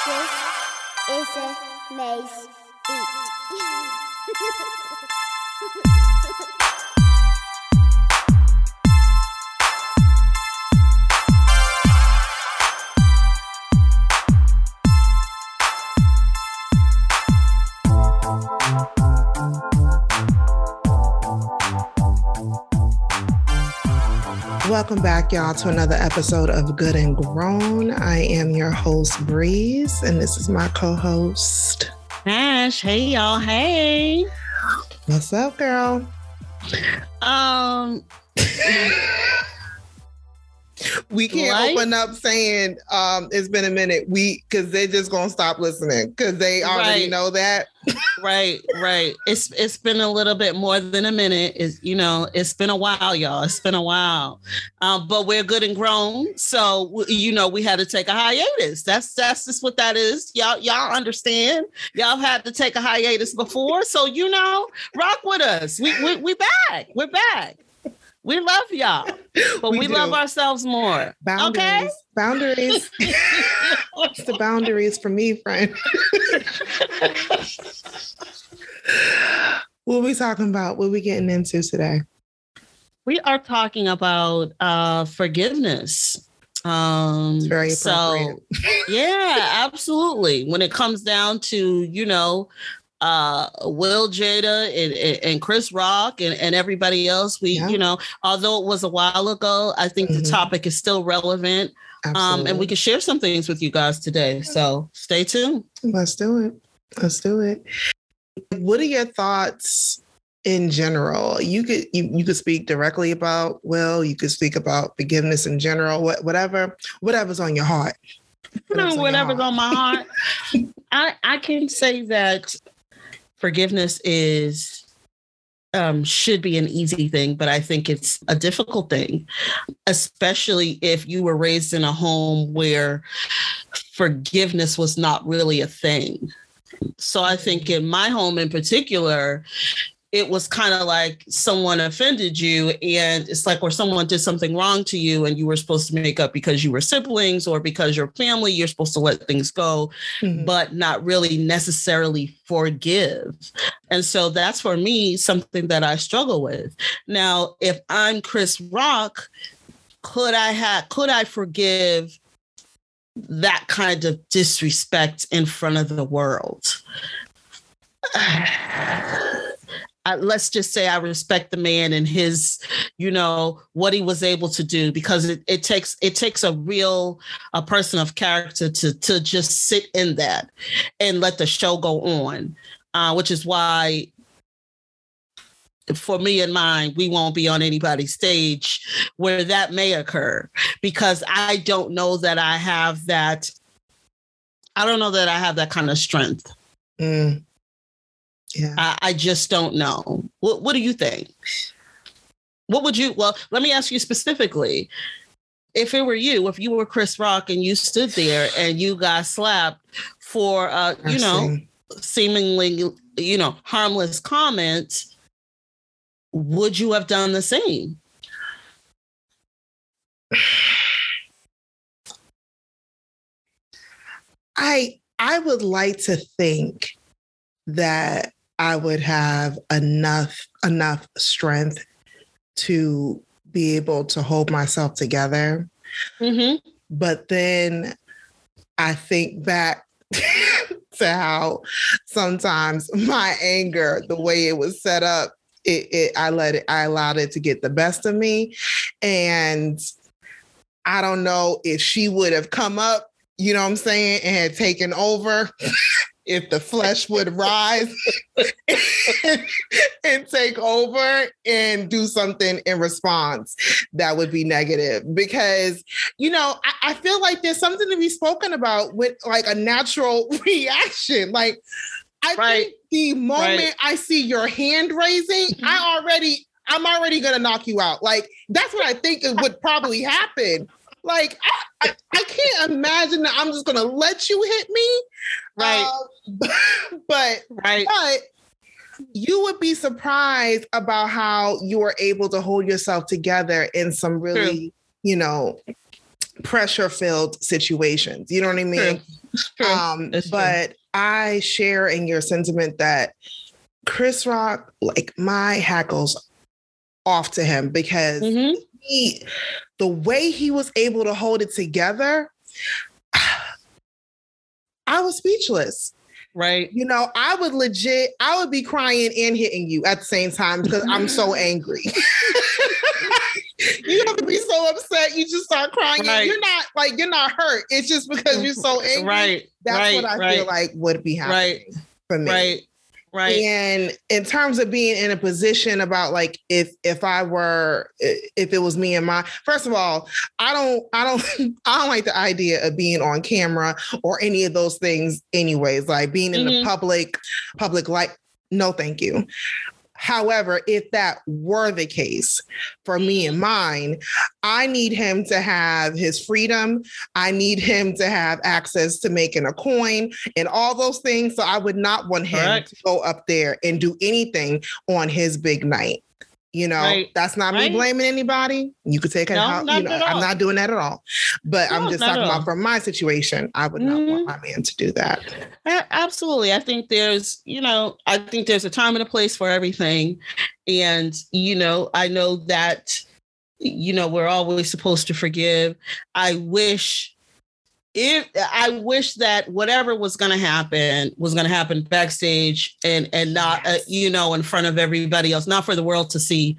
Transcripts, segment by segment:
This is a Maze Beat. Welcome back, y'all, to another episode of Good and Grown. I am your host, Breeze, and this is my co-host, Ash. Hey, y'all. Hey. What's up, girl? We can't open up saying it's been a minute. Because they're just gonna stop listening because they already know that. Right. It's been a little bit more than a minute. It's been a while, y'all. It's been a while. But we're good and grown, so we had to take a hiatus. That's just what that is. Y'all understand? Y'all had to take a hiatus before, so rock with us. We back. We're back. We love y'all, but we love ourselves more. Boundaries. Okay? Boundaries. It's the boundaries for me, friend. What are we talking about? What are we getting into today? We are talking about forgiveness. It's very appropriate. So, yeah, absolutely. When it comes down to, Will, Jada and Chris Rock and everybody else, although it was a while ago, I think the topic is still relevant. And we can share some things with you guys today. So stay tuned. Let's do it. What are your thoughts in general? You could speak directly about Will. You could speak about forgiveness in general. Whatever's on your heart. Whatever's on my heart. I can say that forgiveness should be an easy thing, but I think it's a difficult thing, especially if you were raised in a home where forgiveness was not really a thing. So I think in my home in particular, it was kind of like someone offended you, and it's like where someone did something wrong to you and you were supposed to make up because you were siblings or because you're family, you're supposed to let things go, but not really necessarily forgive. And so that's for me something that I struggle with. Now, if I'm Chris Rock, could I forgive that kind of disrespect in front of the world? Let's just say I respect the man and his, what he was able to do, because it takes a person of character to just sit in that and let the show go on, which is why for me and mine, we won't be on anybody's stage where that may occur, because I don't know that I have that. I don't know that I have that kind of strength. Yeah, I just don't know. What do you think? What would you? Well, let me ask you specifically. If it were you, if you were Chris Rock and you stood there and you got slapped for, seemingly, harmless comments, would you have done the same? I would like to think that I would have enough strength to be able to hold myself together. But then I think back to how sometimes my anger, the way it was set up, I allowed it to get the best of me. And I don't know if she would have come up, you know what I'm saying, and had taken over. If the flesh would rise and take over and do something in response that would be negative. Because, I feel like there's something to be spoken about with like a natural reaction. Like, I think the moment I see your hand raising, I'm already going to knock you out. Like, that's what I think would probably happen. Like, I can't imagine that I'm just going to let you hit me. But you would be surprised about how you are able to hold yourself together in some really, pressure-filled situations. You know what I mean? But I share in your sentiment that Chris Rock, like, my hat goes off to him because the way he was able to hold it together, I was speechless. Right. You know, I would be crying and hitting you at the same time because I'm so angry. You have to be so upset. You just start crying. Right. You're not hurt. It's just because you're so angry. Right. That's what I feel like would be happening for me. Right. Right. And in terms of being in a position about like if it was me and my, first of all, I don't like the idea of being on camera or any of those things anyways, like being in the public light. No, thank you. However, if that were the case for me and mine, I need him to have his freedom. I need him to have access to making a coin and all those things. So I would not want him to go up there and do anything on his big night. You know, that's not me blaming anybody. You could take it out. I'm not doing that at all. But I'm just talking about from my situation. I would not want my man to do that. Absolutely. I think there's a time and a place for everything. And, I know that, we're always supposed to forgive. I wish that whatever was going to happen backstage and not, in front of everybody else, not for the world to see.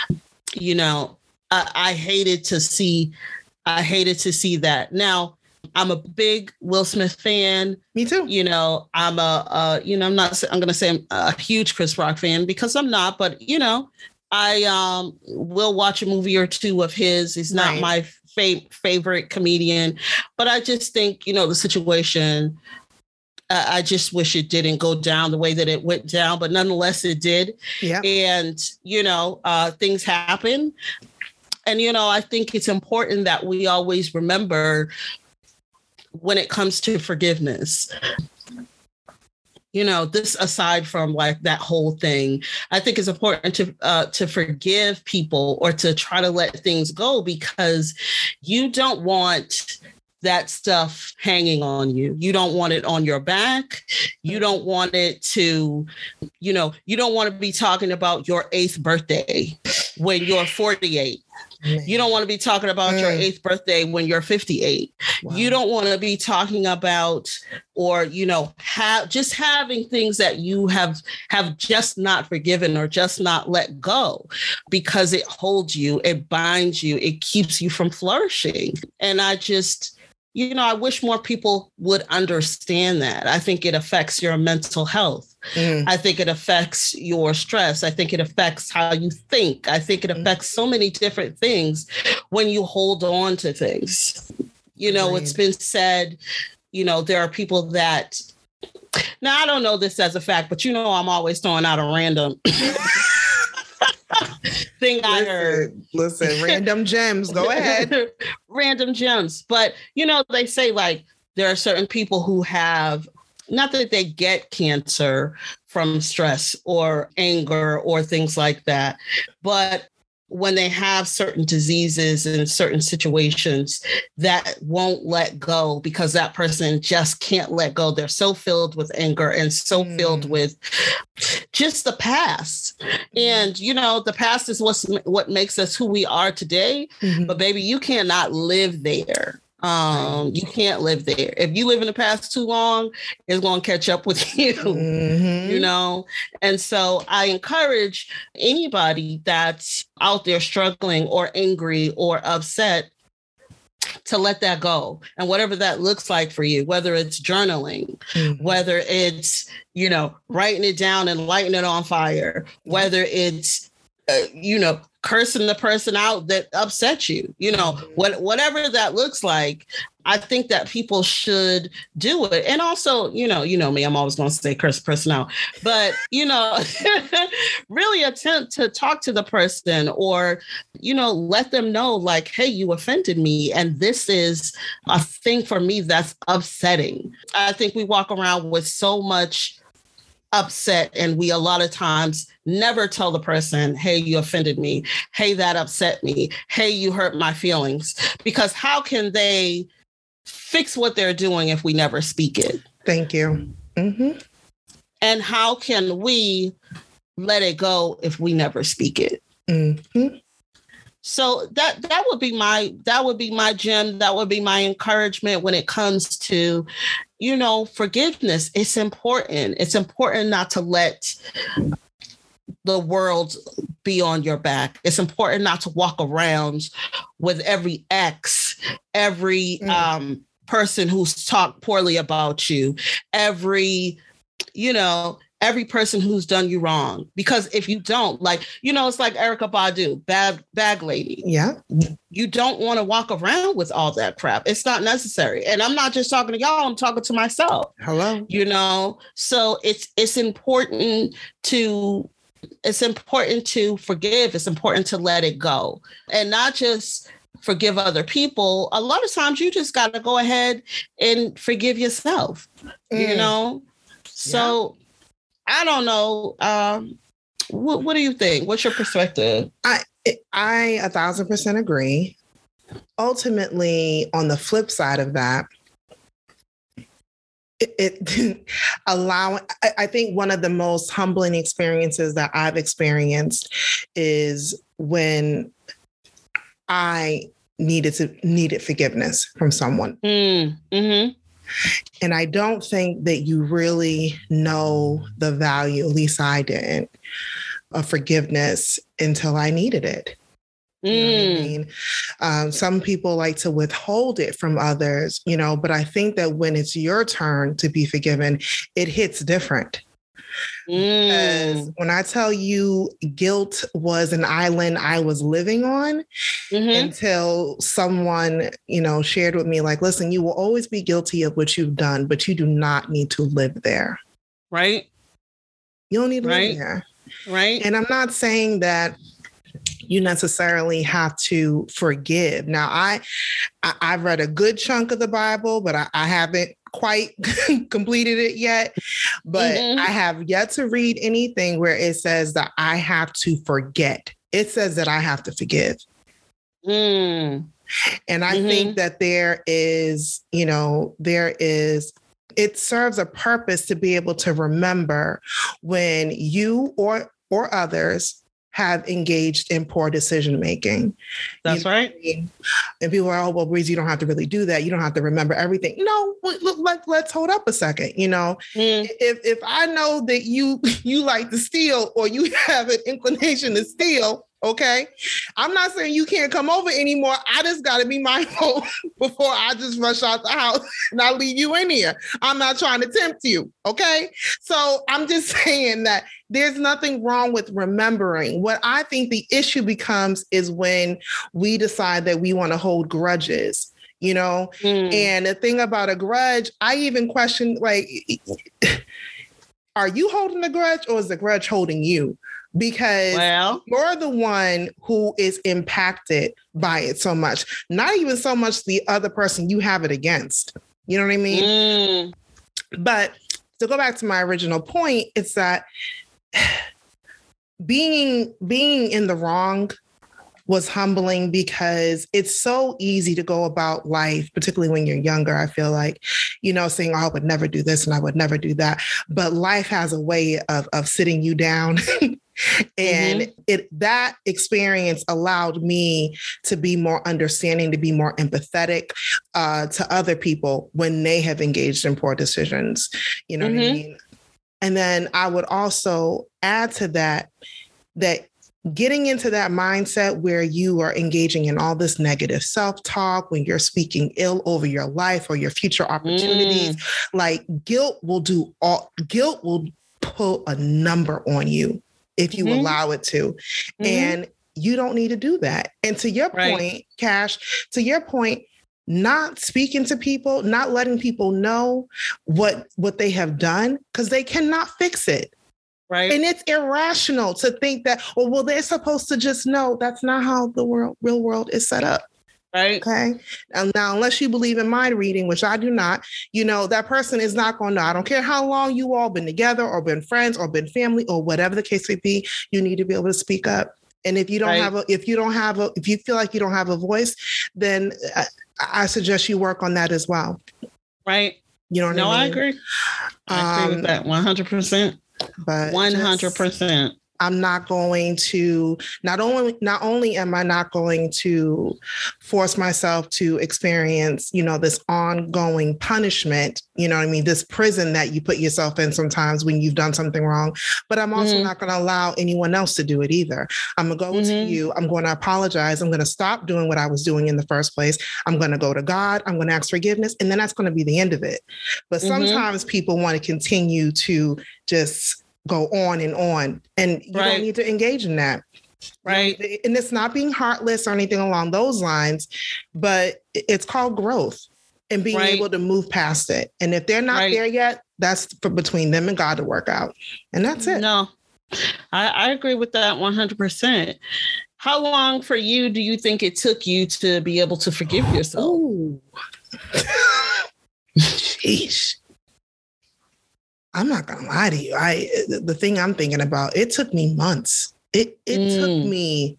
I hated to see that. Now, I'm a big Will Smith fan. Me too. I'm I'm going to say I'm a huge Chris Rock fan because I'm not, but I will watch a movie or two of his. He's not my favorite comedian, but I just think, the situation, I just wish it didn't go down the way that it went down, but nonetheless it did. Yeah. And, things happen. And, I think it's important that we always remember when it comes to forgiveness, this aside from like that whole thing, I think it's important to forgive people or to try to let things go because you don't want that stuff hanging on you. You don't want it on your back. You don't want it to, you don't want to be talking about your 8th birthday when you're 48. You don't want to be talking about your 8th birthday when you're 58. Wow. You don't want to be talking about or, just having things that you have just not forgiven or just not let go because it holds you, it binds you, it keeps you from flourishing. And I just, I wish more people would understand that. I think it affects your mental health. I think it affects your stress. I think it affects how you think. I think it affects so many different things when you hold on to things. It's been said, there are people that, now I don't know this as a fact, but I'm always throwing out a random thing I heard. Listen, random gems. Go ahead. Random gems. But, they say like there are certain people who have, not that they get cancer from stress or anger or things like that, but when they have certain diseases and certain situations that won't let go because that person just can't let go. They're so filled with anger and so filled with just the past. And, the past is what makes us who we are today. But baby, you cannot live there. You can't live there. If you live in the past too long, it's going to catch up with you, And so I encourage anybody that's out there struggling or angry or upset to let that go. And whatever that looks like for you, whether it's journaling, whether it's, writing it down and lighting it on fire, whether it's, cursing the person out that upset you, whatever that looks like, I think that people should do it. And also, you know me, I'm always going to say curse the person out, but, really attempt to talk to the person or, let them know like, hey, you offended me. And this is a thing for me that's upsetting. I think we walk around with so much upset, and we a lot of times never tell the person, hey, you offended me. Hey, that upset me. Hey, you hurt my feelings. Because how can they fix what they're doing if we never speak it? Thank you. Mm-hmm. And how can we let it go if we never speak it? Mm-hmm. So that would be my gem. That would be my encouragement when it comes to, forgiveness. It's important. It's important not to let the world be on your back. It's important not to walk around with every ex, every person who's talked poorly about you, every person who's done you wrong. Because if you don't, it's like Erykah Badu, bag lady. Yeah. You don't want to walk around with all that crap. It's not necessary. And I'm not just talking to y'all, I'm talking to myself. Hello. So it's important to forgive. It's important to let it go, and not just forgive other people. A lot of times you just got to go ahead and forgive yourself, So I don't know. What do you think? What's your perspective? I 1,000% agree. Ultimately, on the flip side of that, I think one of the most humbling experiences that I've experienced is when I needed forgiveness from someone. Mm-hmm. And I don't think that you really know the value, at least I didn't, of forgiveness until I needed it. You know what I mean? Some people like to withhold it from others, but I think that when it's your turn to be forgiven, it hits different. Because when I tell you guilt was an island I was living on until someone, shared with me, like, listen, you will always be guilty of what you've done, but you do not need to live there. Right. You don't need to live there. Right. And I'm not saying that you necessarily have to forgive. Now, I've read a good chunk of the Bible, but I haven't quite completed it yet. But I have yet to read anything where it says that I have to forget. It says that I have to forgive. And I think that it serves a purpose to be able to remember when you or others have engaged in poor decision making. That's right. And people are, well, Breeze, you don't have to really do that. You don't have to remember everything. No, let's hold up a second. If I know that you like to steal, or you have an inclination to steal, okay, I'm not saying you can't come over anymore. I just got to be mindful before I just rush out the house and I leave you in here. I'm not trying to tempt you. Okay. So I'm just saying that there's nothing wrong with remembering. What I think the issue becomes is when we decide that we want to hold grudges, and the thing about a grudge, I even question, are you holding a grudge, or is the grudge holding you? Because you're the one who is impacted by it so much, not even so much the other person you have it against. You know what I mean? But to go back to my original point, it's that being in the wrong was humbling, because it's so easy to go about life, particularly when you're younger. I feel like, saying, oh, I would never do this and I would never do that. But life has a way of sitting you down. And that experience allowed me to be more understanding, to be more empathetic to other people when they have engaged in poor decisions. You know what I mean? And then I would also add to that getting into that mindset where you are engaging in all this negative self-talk, when you're speaking ill over your life or your future opportunities, like guilt will put a number on you if you allow it to. And you don't need to do that. And to your point, Cash, not speaking to people, not letting people know what they have done, because they cannot fix it. Right. And it's irrational to think that, they're supposed to just know. That's not how the real world is set up. Right. Okay. Now, unless you believe in mind reading, which I do not, that person is not going to know. I don't care how long you all been together or been friends or been family or whatever the case may be, you need to be able to speak up. And if you don't if you feel like you don't have a voice, then I suggest you work on that as well. Right. You know what I mean? I agree. I agree with that 100%. But 100%. I'm not going to, not only am I not going to force myself to experience, this ongoing punishment, you know what I mean? This prison that you put yourself in sometimes when you've done something wrong, but I'm also not going to allow anyone else to do it either. I'm going to go to you. I'm going to apologize. I'm going to stop doing what I was doing in the first place. I'm going to go to God. I'm going to ask forgiveness. And then that's going to be the end of it. But sometimes people want to continue to just go on, and you don't need to engage in that. Right. And it's not being heartless or anything along those lines, but it's called growth and being able to move past it. And if they're not there yet, that's between them and God to work out. And that's it. No, I agree with that 100%. How long for you do you think it took you to be able to forgive yourself? Sheesh. I'm not going to lie to you. The thing I'm thinking about, it took me months. It took me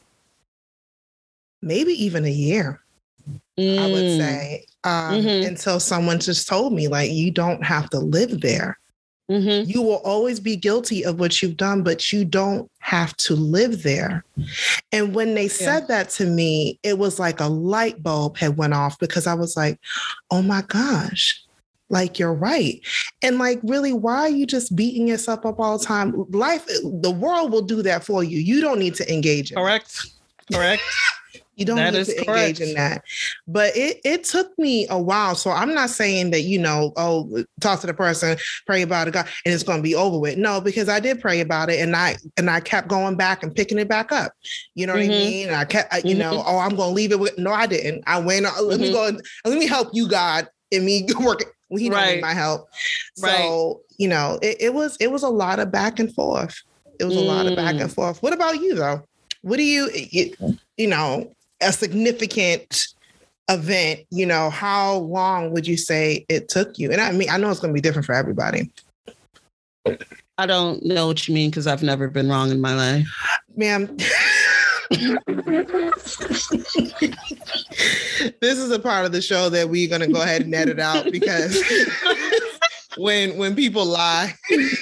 maybe even a year, I would say, until someone just told me, like, you don't have to live there. You will always be guilty of what you've done, but you don't have to live there. And when they said that to me, it was like a light bulb had went off, because I was like, oh my gosh. Like, you're right. And like, really, why are you just beating yourself up all the time? The world will do that for you. You don't need to engage in Correct. You don't need to engage in that. But it took me a while. So I'm not saying that, talk to the person, pray about it, God, and it's going to be over with. No, because I did pray about it, and I kept going back and picking it back up. You know what I mean? And I kept, I'm going to leave it with, no, I didn't. I went, let me go, let me help you, God, and me working. Well, he don't need my help. So, it was a lot of back and forth. It was a lot of back and forth. What about you, though? What do you a significant event, how long would you say it took you? And I mean, I know it's going to be different for everybody. I don't know what you mean, because I've never been wrong in my life. Ma'am. This is a part of the show that we're going to go ahead and edit out, because when people lie,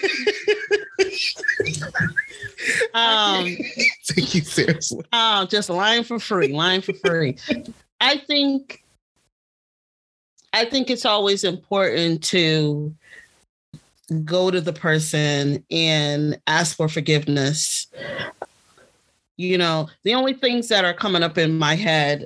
take you seriously. Just lying for free. I think it's always important to go to the person and ask for forgiveness. The only things that are coming up in my head,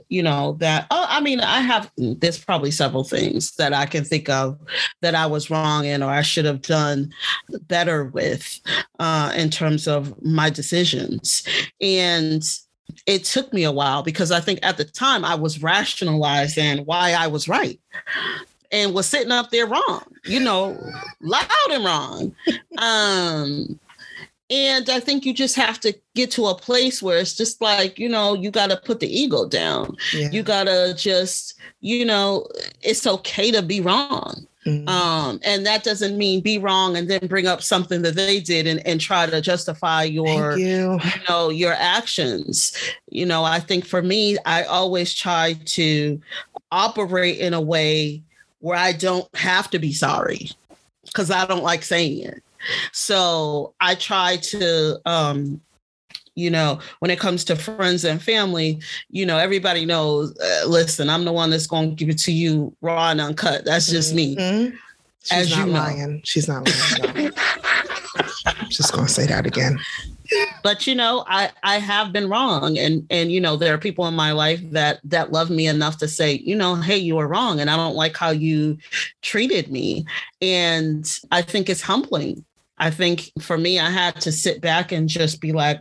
there's probably several things that I can think of that I was wrong in, or I should have done better with in terms of my decisions. And it took me a while, because I think at the time I was rationalizing why I was right and was sitting up there wrong, loud and wrong. And I think you just have to get to a place where it's just like, you got to put the ego down. Yeah. You got to just, it's okay to be wrong. And that doesn't mean be wrong and then bring up something that they did and try to justify your actions. I think for me, I always try to operate in a way where I don't have to be sorry, because I don't like saying it. So I try to, when it comes to friends and family, everybody knows, listen, I'm the one that's going to give it to you raw and uncut. That's just me. She's not lying. She's not lying. I'm just going to say that again. But, I have been wrong. And there are people in my life that love me enough to say, hey, you were wrong. And I don't like how you treated me. And I think it's humbling. I think for me, I had to sit back and just be like,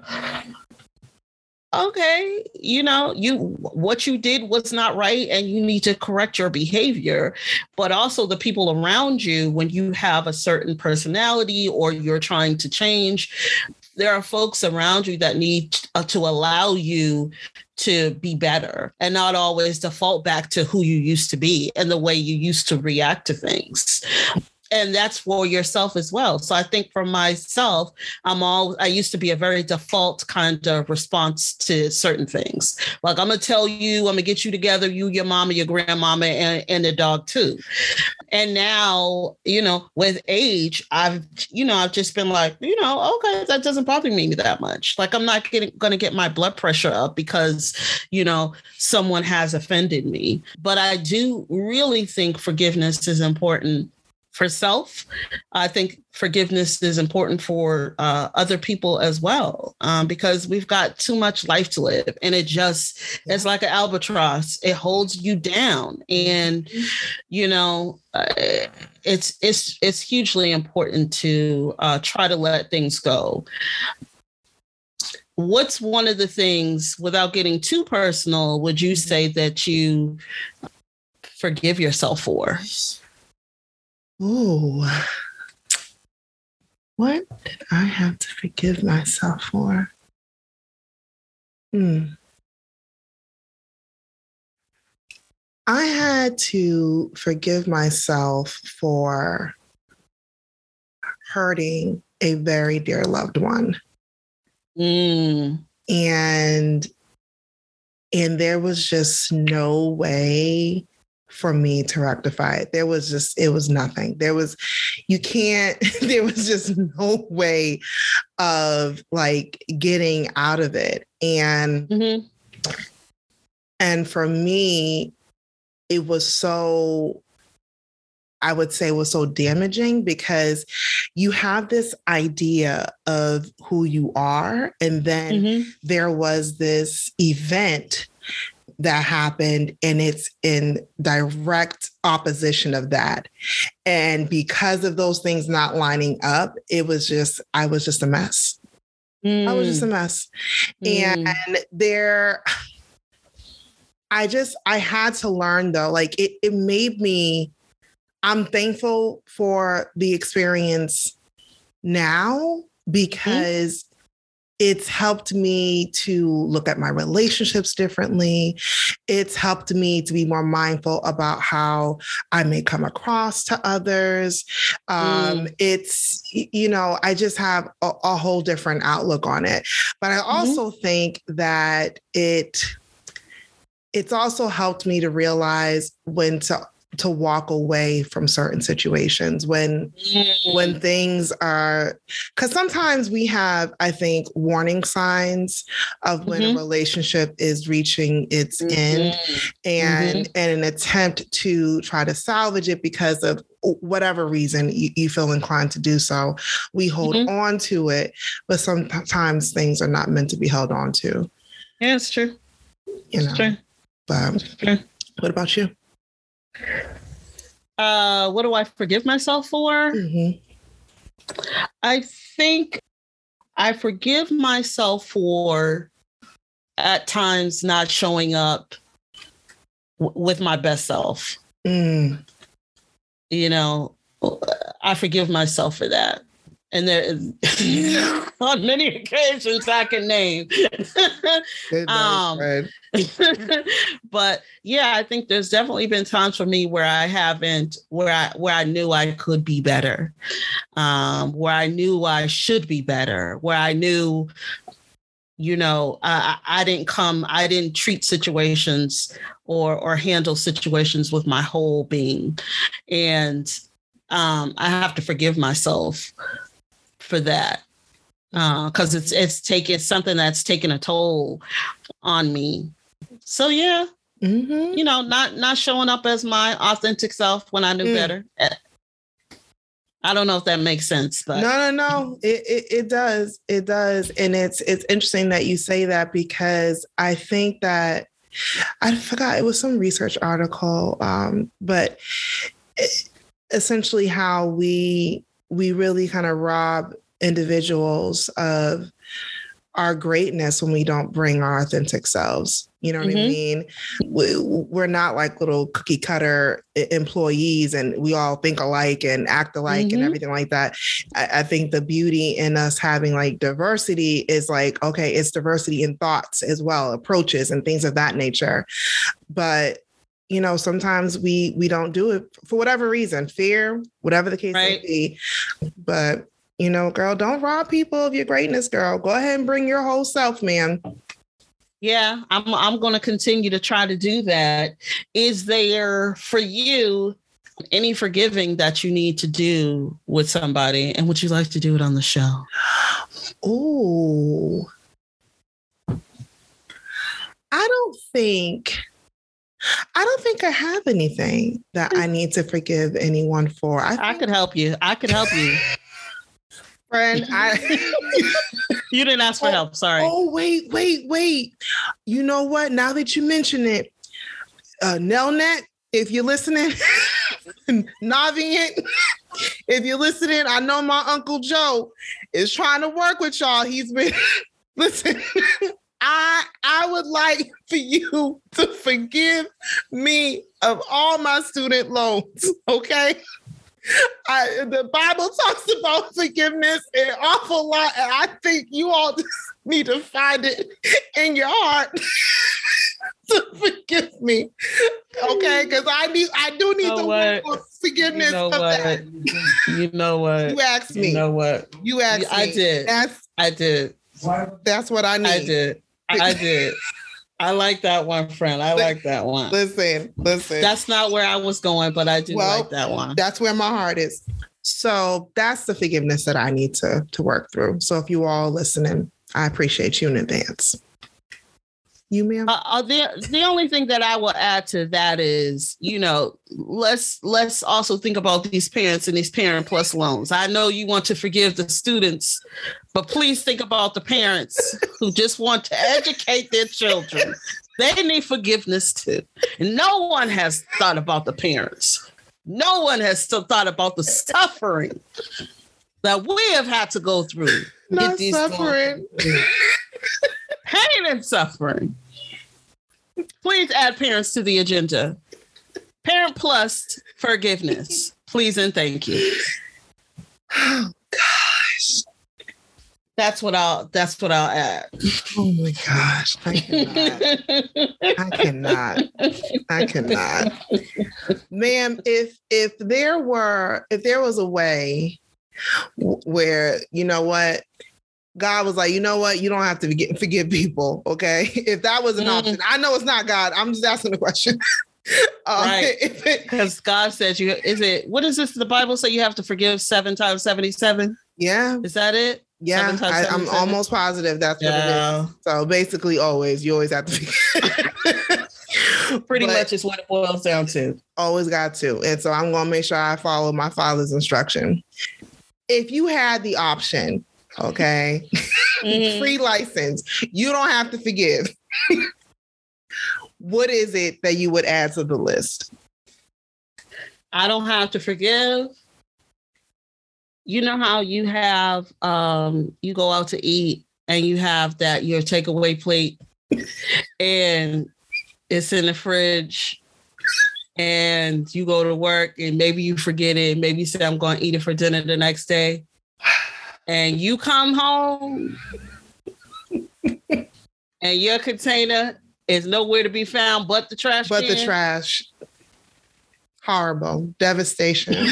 okay, what you did was not right, and you need to correct your behavior. But also the people around you, when you have a certain personality or you're trying to change, there are folks around you that need to allow you to be better and not always default back to who you used to be and the way you used to react to things. And that's for yourself as well. So I think for myself, I used to be a very default kind of response to certain things. Like, I'm going to tell you, I'm going to get you together, you, your mama, your grandmama, and the dog too. And now, with age, I've just been like, okay, that doesn't bother me that much. Like, I'm not going to get my blood pressure up because, someone has offended me. But I do really think forgiveness is important for self. I think forgiveness is important for other people as well, because we've got too much life to live, and it's like an albatross. It holds you down, and it's hugely important to try to let things go. What's one of the things, without getting too personal, would you say that you forgive yourself for? Ooh, what did I have to forgive myself for? I had to forgive myself for hurting a very dear loved one. And there was just no way for me to rectify it. It was nothing. There was just no way of like getting out of it. And for me, it was so damaging, because you have this idea of who you are. And then there was this event that happened, and it's in direct opposition of that. And because of those things not lining up, I was just a mess. I was just a mess. And I had to learn, though, like it made me, I'm thankful for the experience now, because it's helped me to look at my relationships differently. It's helped me to be more mindful about how I may come across to others. It's, I just have a whole different outlook on it. But I also think that it's also helped me to realize when to walk away from certain situations when things are, because sometimes we have, I think, warning signs of when a relationship is reaching its end, and an attempt to try to salvage it because of whatever reason you feel inclined to do so. We hold on to it, but sometimes things are not meant to be held on to. Yeah, it's true. It's true. But what about you? What do I forgive myself for? I think I forgive myself for at times not showing up with my best self. I forgive myself for that. And there, on many occasions I can name. But yeah, I think there's definitely been times for me where I knew I could be better, where I knew I should be better, where I knew, I didn't treat situations or handle situations with my whole being. And I have to forgive myself for that, because it's something that's taken a toll on me. So yeah, not showing up as my authentic self when I knew better. I don't know if that makes sense, but no, it does, and it's interesting that you say that, because I think that I forgot, it was some research article, but essentially how we really kind of rob individuals of our greatness when we don't bring our authentic selves. You know what I mean? We're not like little cookie cutter employees and we all think alike and act alike and everything like that. I think the beauty in us having like diversity is like, okay, it's diversity in thoughts as well, approaches and things of that nature. But, you know, sometimes we don't do it for whatever reason, fear, whatever the case may be. But, you know, girl, don't rob people of your greatness, girl. Go ahead and bring your whole self, man. Yeah, I'm going to continue to try to do that. Is there for you any forgiving that you need to do with somebody? And would you like to do it on the show? Ooh. I don't think I have anything that I need to forgive anyone for. I could help you. Friend, you didn't ask for help. Sorry. Oh, wait. You know what? Now that you mention it, Nelnet, if you're listening, Navient, if you're listening, I know my Uncle Joe is trying to work with y'all. He's been, listen, I would like for you to forgive me of all my student loans, okay? The Bible talks about forgiveness an awful lot, and I think you all just need to find it in your heart to forgive me, okay? Because I do need to work on forgiveness of that. You know what? You asked me. You know what? You asked me. I did. I did. That's what I need. I did. I like that one, friend. I like that one. Listen. That's not where I was going, but I do like that one. That's where my heart is. So that's the forgiveness that I need to work through. So if you all listening, I appreciate you in advance. You, ma'am? The only thing that I will add to that is, you know, let's also think about these parents and these Parent Plus loans. I know you want to forgive the students, but please think about the parents who just want to educate their children. They need forgiveness too. And no one has thought about the parents. No one has still thought about the suffering that we have had to go through. Not suffering. Pain and suffering. Please add parents to the agenda. Parent Plus forgiveness. Please and thank you. Oh gosh. That's what I'll add. Oh my gosh. I cannot. Ma'am, if there was a way where, you know what, God was like, you know what? You don't have to forgive people, okay? If that was an option. I know it's not God. I'm just asking the question. Right. Because God says what is this? The Bible say you have to forgive 7 times 77? Yeah. Is that it? Yeah. I'm almost positive that's what it is. So basically you always have to forgive. Pretty much is what it boils down to. Always got to. And so I'm going to make sure I follow my Father's instruction. If you had the option, okay, free license, you don't have to forgive. What is it that you would add to the list? I don't have to forgive. You know how you have, you go out to eat and you have your takeaway plate and it's in the fridge and you go to work and maybe you forget it. Maybe you say, I'm going to eat it for dinner the next day. And you come home and your container is nowhere to be found but the trash can. The trash. Horrible. Devastation.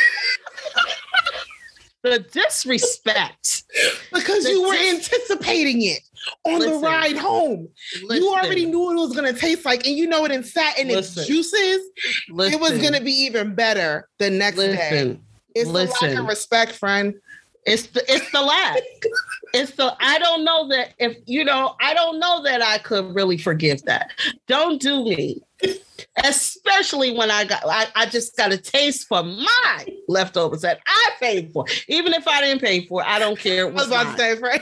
The disrespect. Because you were anticipating it on the ride home. You already knew what it was going to taste like, and you know it sat in its juices. It was going to be even better the next day. It's the lack of respect, friend. It's the lack. I don't know that I don't know that I could really forgive that. Don't do me. Especially when I just got a taste for my leftovers that I paid for. Even if I didn't pay for it, I don't care. I was about to say, right?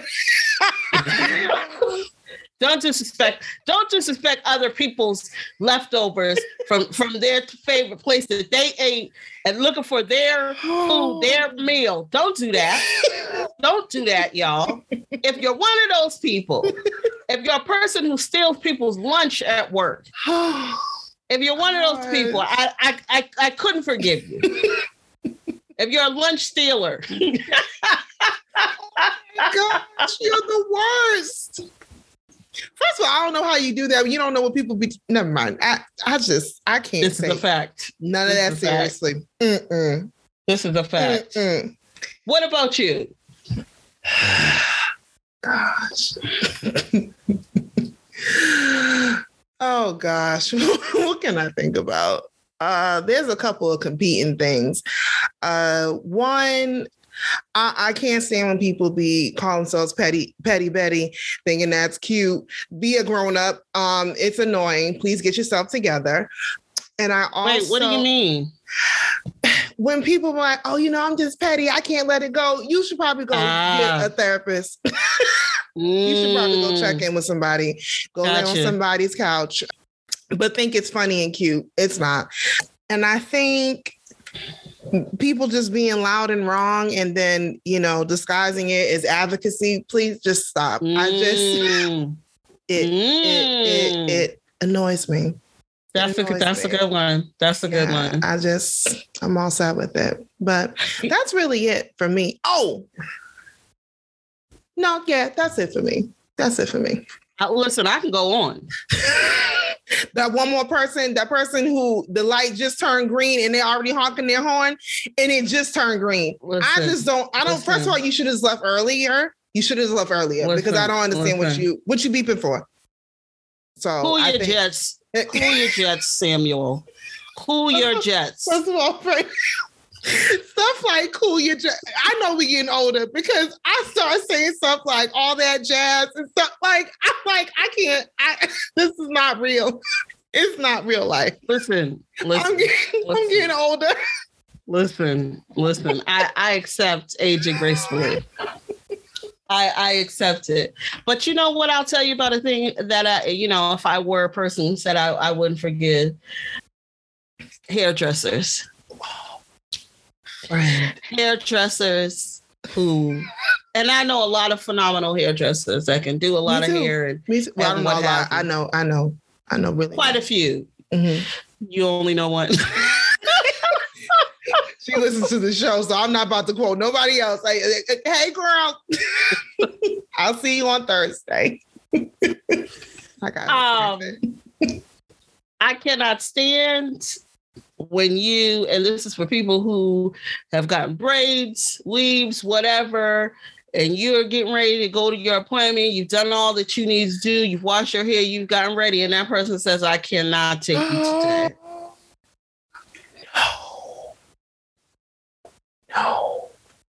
Don't disrespect other people's leftovers from their favorite place that they ate and looking for their food, their meal. Don't do that. Don't do that, y'all. If you're one of those people, if you're a person who steals people's lunch at work, if you're one of those people, I couldn't forgive you. If you're a lunch stealer. Gosh, you're the worst. First of all, I don't know how you do that. You don't know what people be. Never mind. I can't. This is a fact. None of that seriously. This is a fact. What about you? Gosh. Oh gosh. What can I think about? There's a couple of competing things. One, I can't stand when people be calling themselves petty Betty, thinking that's cute. Be a grown up. It's annoying. Please get yourself together. And I also, wait, what do you mean? When people are like, oh, I'm just petty, I can't let it go. You should probably go get a therapist. You should probably go check in with somebody. Go lay on somebody's couch. But think it's funny and cute. It's not. And I think people just being loud and wrong and then, disguising it as advocacy, please just stop. It annoys me. That's a good one. That's a good one. I'm all set with it. But that's really it for me. Oh, no, that's it for me. That's it for me. Listen, I can go on. That one more person, that person who the light just turned green and they're already honking their horn and it just turned green. First of all, you should have left earlier. Because I don't understand what you beeping for. So cool your jets. Cool your jets, Samuel. Cool your jets. First of all, Frank, stuff like cool your jets. I know we're getting older because I start saying stuff like all that jazz and stuff like, I'm like, I can't, this is not real. It's not real life. Listen. I'm getting older. Listen. I accept aging gracefully. I accept it. But you know what I'll tell you about a thing that if I were a person who said I wouldn't forgive? Hairdressers. Right. Hairdressers who, and I know a lot of phenomenal hairdressers that can do a lot of hair. And, I don't know a lot. I know really quite a few. Mm-hmm. You only know one. She listens to the show, so I'm not about to quote nobody else. Like, hey, girl, I'll see you on Thursday. I cannot stand when you, and this is for people who have gotten braids, weaves, whatever, and you're getting ready to go to your appointment. You've done all that you need to do. You've washed your hair. You've gotten ready. And that person says, I cannot take you today. No.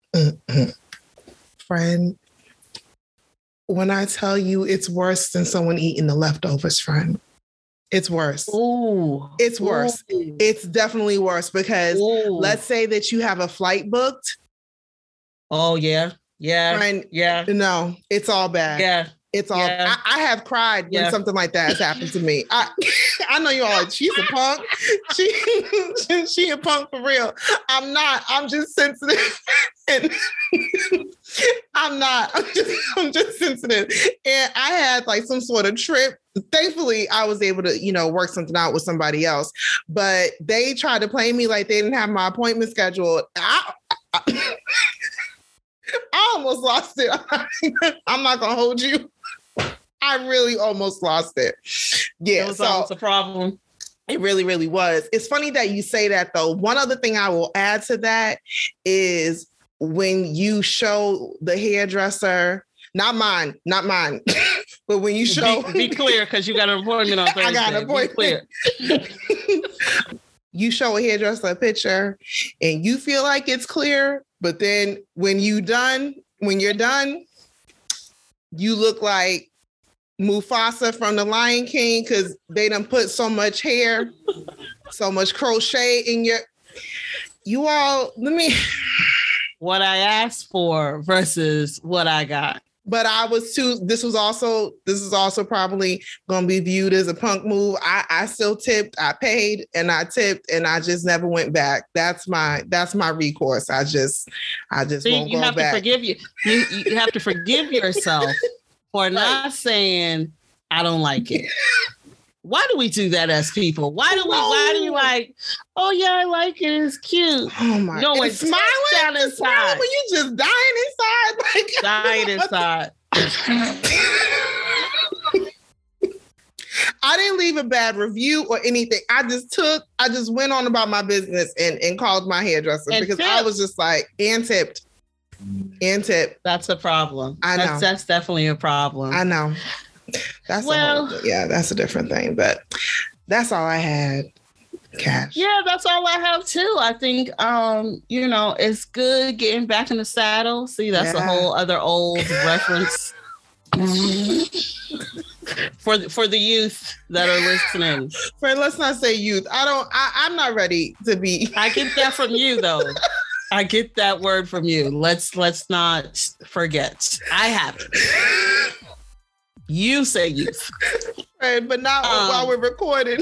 Friend, when I tell you it's worse than someone eating the leftovers, friend, it's worse. Ooh. It's worse. Ooh. It's definitely worse because let's say that you have a flight booked. Oh, yeah. Yeah. Friend, yeah. No, it's all bad. Yeah. It's all. Yeah. I have cried when something like that has happened to me. I know you all like, she's a punk. She a punk for real. I'm not. I'm just sensitive. And I'm not. I'm just sensitive. And I had like some sort of trip. Thankfully, I was able to, work something out with somebody else. But they tried to play me like they didn't have my appointment scheduled. I almost lost it. I'm not gonna hold you. I really almost lost it. Yeah, it was almost a problem. It really, really was. It's funny that you say that, though. One other thing I will add to that is when you show the hairdresser, not mine, but when you show... Be clear, because you got an appointment on Thursday. I got an appointment. Be clear. You show a hairdresser a picture, and you feel like it's clear, but then when you're done, you look like Mufasa from the Lion King because they done put so much hair, so much crochet in you all, let me... What I asked for versus what I got. But I was too, this is also probably going to be viewed as a punk move. I still tipped, I paid and I tipped and I just never went back. That's my recourse. I just won't go back. You have to forgive yourself for not saying, I don't like it. Why do we do that as people? Why do we like, oh yeah, I like it, it's cute. Oh my God. It's smiling down inside. When you just dying inside. Dying inside. I didn't leave a bad review or anything. I just went on about my business and called my hairdresser because I was just like, and tipped. That's a problem. I know. That's definitely a problem. I know. That's that's a different thing, but that's all I had. Cash. Yeah, that's all I have too. I think it's good getting back in the saddle. See, that's a whole other old reference for the youth that are listening. Friend, let's not say youth. I'm not ready to be. I get that from you though. I get that word from you. Let's not forget. I have it. You say youth. Right, but not while we're recording.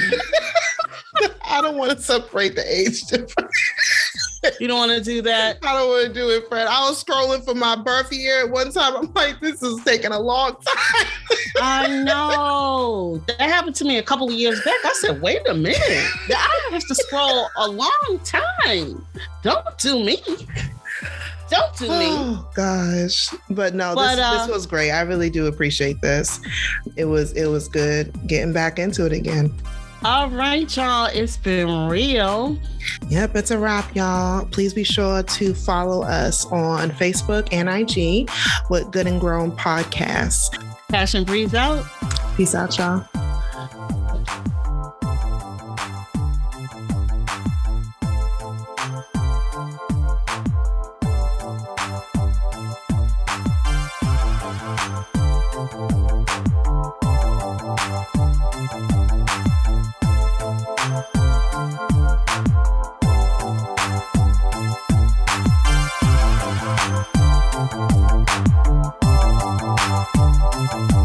I don't want to separate the age difference. You don't want to do that? I don't want to do it, Fred. I was scrolling for my birth year at one time. I'm like, this is taking a long time. I know. That happened to me a couple of years back. I said, wait a minute. I have to scroll a long time. Don't do me. Don't do me. Oh gosh. But no, this was great. I really do appreciate this. It was good getting back into it again. All right, y'all. It's been real. Yep, it's a wrap, y'all. Please be sure to follow us on Facebook and IG with Good and Grown Podcasts. Passion breathes out. Peace out, y'all. Thank you.